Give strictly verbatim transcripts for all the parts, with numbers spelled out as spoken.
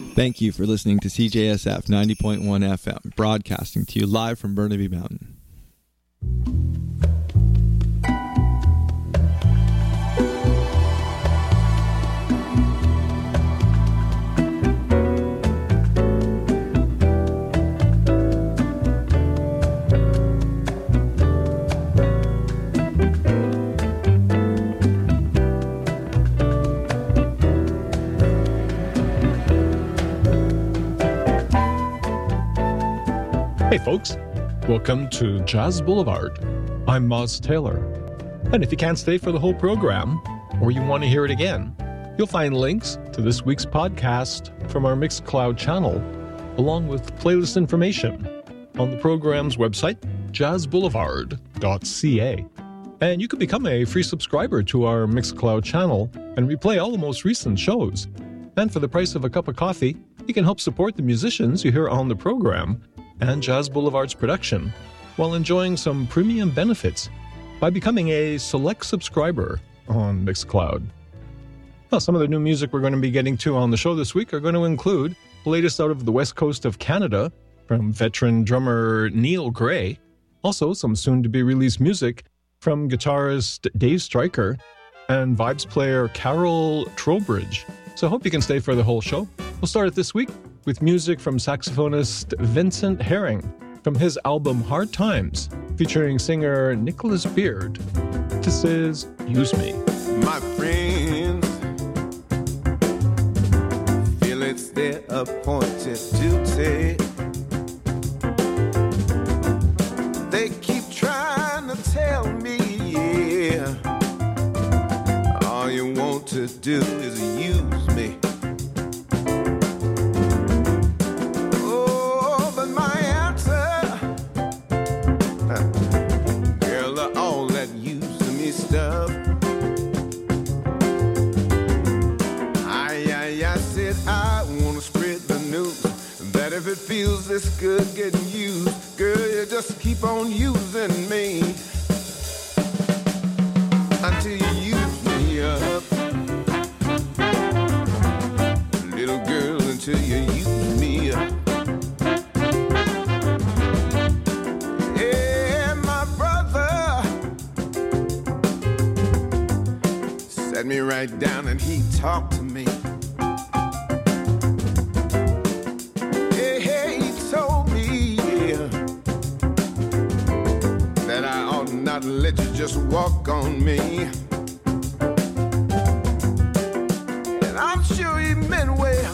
Thank you for listening to C J S F ninety point one F M, broadcasting to you live from Burnaby Mountain. Hey folks, welcome to Jazz Boulevard. I'm Moz Taylor. And if you can't stay for the whole program, or you want to hear it again, you'll find links to this week's podcast from our Mixcloud channel, along with playlist information on the program's website, jazz boulevard dot c a. And you can become a free subscriber to our Mixcloud channel and replay all the most recent shows. And for the price of a cup of coffee, you can help support the musicians you hear on the program and Jazz Boulevard's production, while enjoying some premium benefits by becoming a select subscriber on Mixcloud. Well, some of the new music we're going to be getting to on the show this week are going to include the latest out of the west coast of Canada from veteran drummer Neil Gray, also some soon-to-be-released music from guitarist Dave Stryker and vibes player Carol Trowbridge. So I hope you can stay for the whole show. We'll start it this week with music from saxophonist Vincent Herring from his album Hard Times, featuring singer Nicholas Beard. This is Use Me. My friends feel it's their appointed duty. They keep trying to tell me, yeah, all you want to do is use me. If it feels this good getting used, girl, you just keep on using me until you use me up. Little girl, until you use me up. Yeah, my brother sat me right down and he talked to me. Not let you just walk on me. And I'm sure he meant well.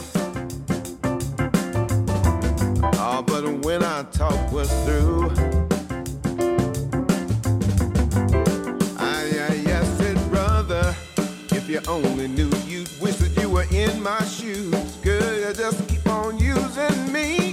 Oh, but when our talk was through, I, I, I said, brother, if you only knew, you'd wish that you were in my shoes. Girl, you just keep on using me.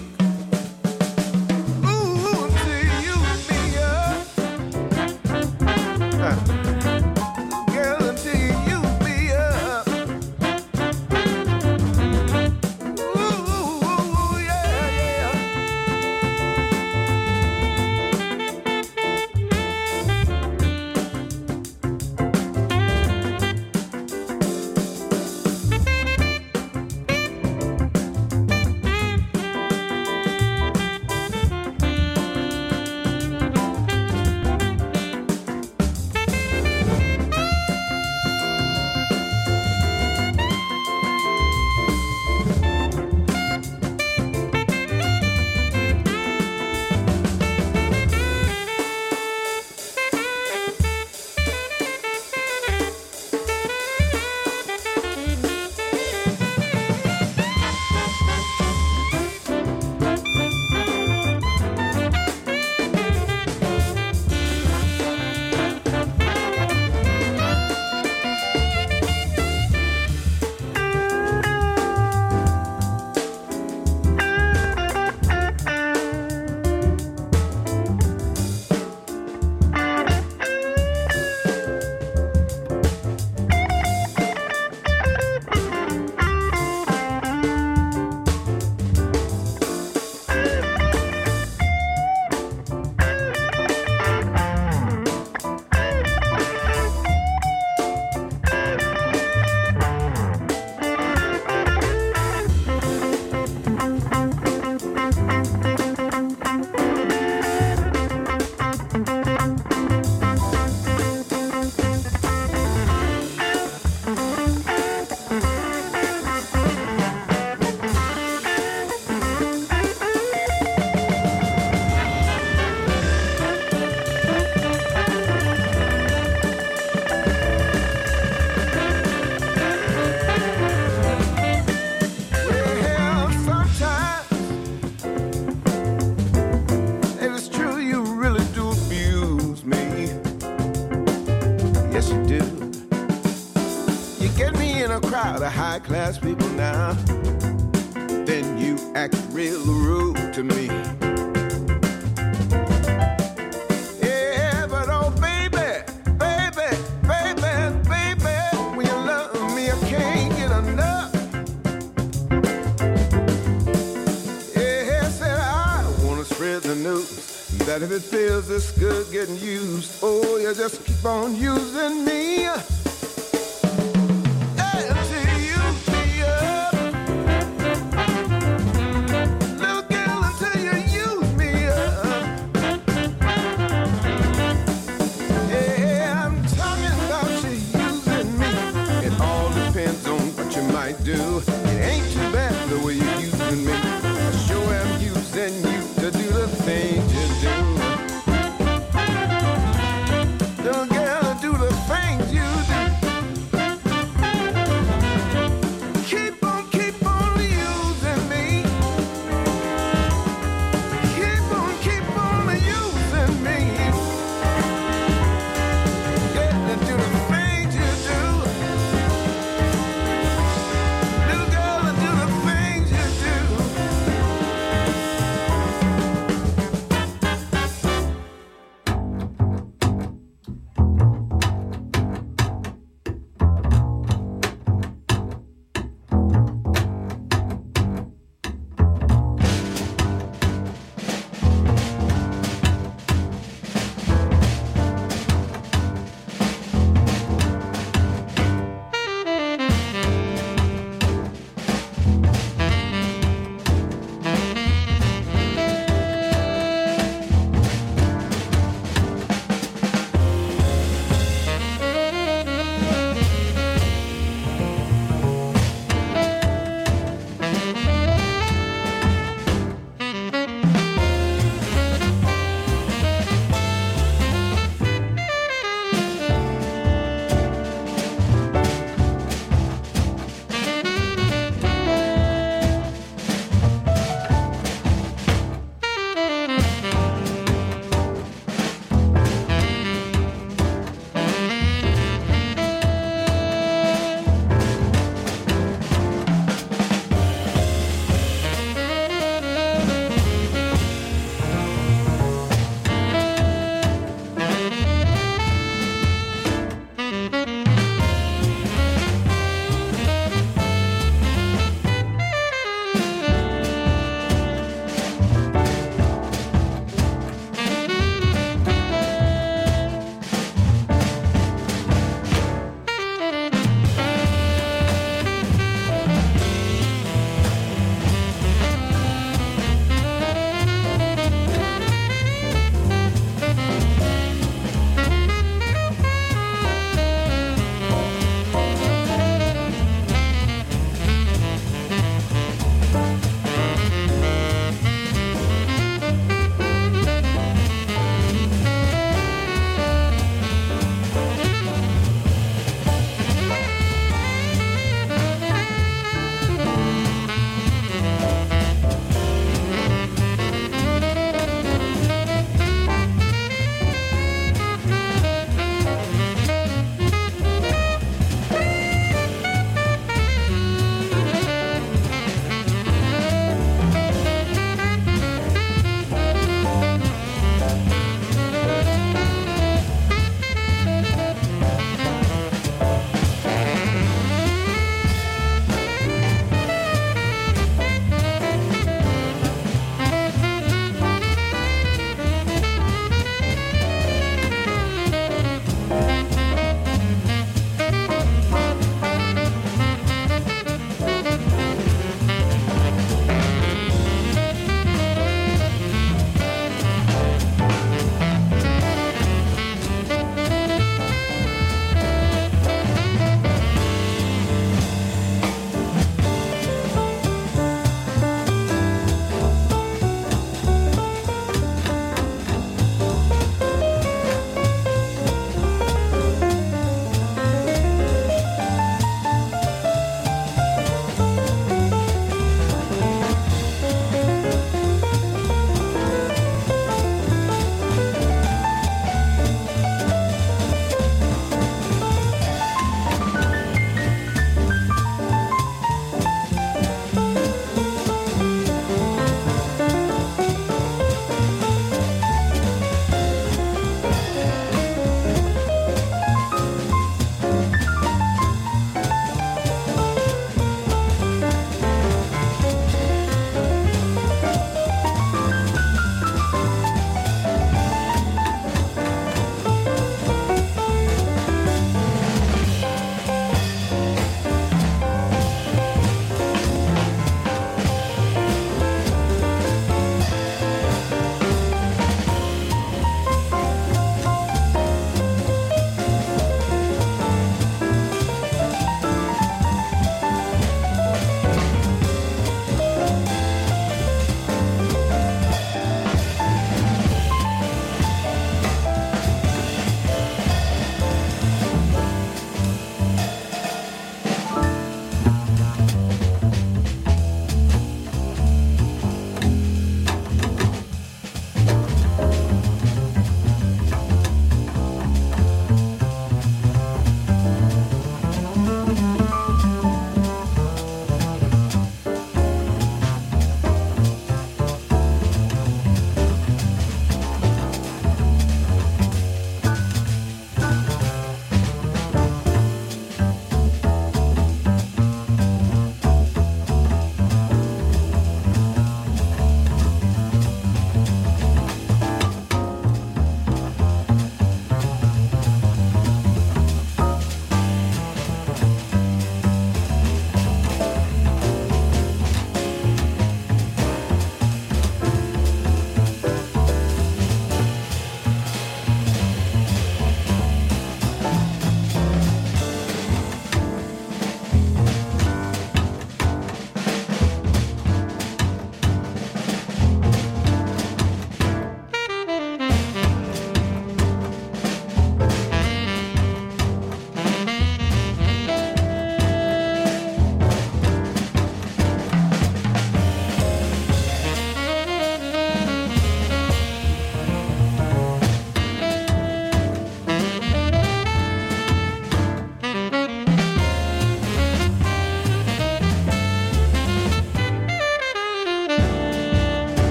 high-class people now, then you act real rude to me. Yeah, but oh baby, baby, baby, baby, when you love me, I can't get enough. Yeah, said I wanna spread the news that if it feels this good getting used, oh, you just keep on using me. Hey, until you use me up. Little girl, until you use me up. Yeah, I'm talking about you using me. It all depends on what you might do. It ain't too bad the way you're using me. I sure am using you to do the things you do. Little girl, do the things you do.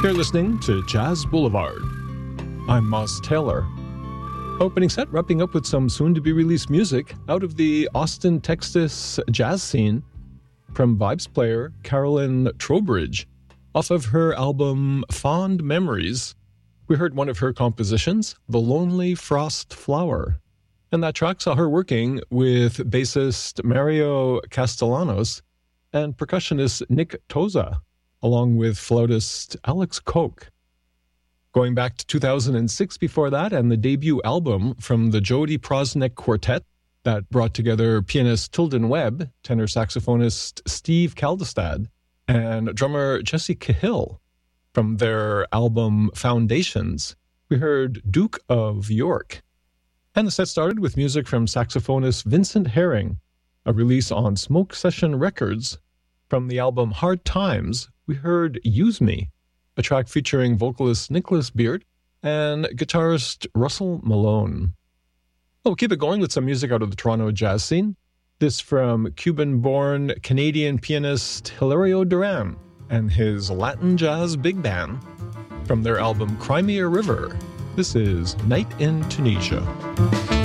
You're listening to Jazz Boulevard. I'm Moz Taylor. Opening set, wrapping up with some soon-to-be-released music out of the Austin, Texas jazz scene from Vibes player Carolyn Trowbridge. Off of her album Fond Memories, we heard one of her compositions, The Lonely Frost Flower. And that track saw her working with bassist Mario Castellanos and percussionist Nick Toza, along with flautist Alex Koch. Going back to two thousand six before that, and the debut album from the Jody Prosnick Quartet that brought together pianist Tilden Webb, tenor saxophonist Steve Kaldestad, and drummer Jesse Cahill. From their album Foundations, we heard Duke of York. And the set started with music from saxophonist Vincent Herring, a release on Smoke Session Records. From the album Hard Times, we heard Use Me, a track featuring vocalist Nicholas Beard and guitarist Russell Malone. We'll keep it going with some music out of the Toronto jazz scene. This from Cuban-born Canadian pianist Hilario Duran and his Latin Jazz Big Band. From their album Crimea River, this is Night in Tunisia.